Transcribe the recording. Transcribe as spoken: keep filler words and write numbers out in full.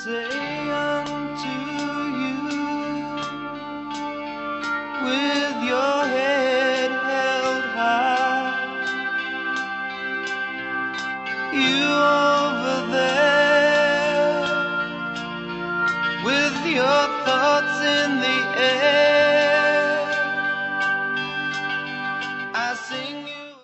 say unto you, with your head held high, you over there, with your thoughts in the air.